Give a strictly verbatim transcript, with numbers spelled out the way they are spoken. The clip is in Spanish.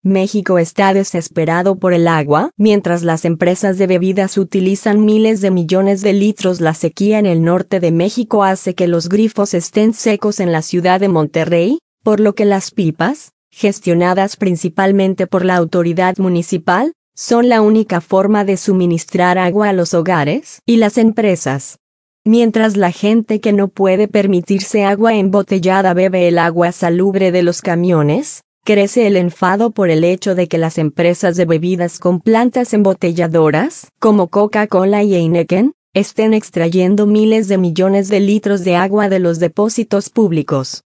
México está desesperado por el agua, mientras las empresas de bebidas utilizan miles de millones de litros. La sequía en el norte de México hace que los grifos estén secos en la ciudad de Monterrey, por lo que las pipas, gestionadas principalmente por la autoridad municipal, son la única forma de suministrar agua a los hogares y las empresas. Mientras la gente que no puede permitirse agua embotellada bebe el agua salubre de los camiones, crece el enfado por el hecho de que las empresas de bebidas con plantas embotelladoras, como Coca-Cola y Heineken, estén extrayendo miles de millones de litros de agua de los depósitos públicos.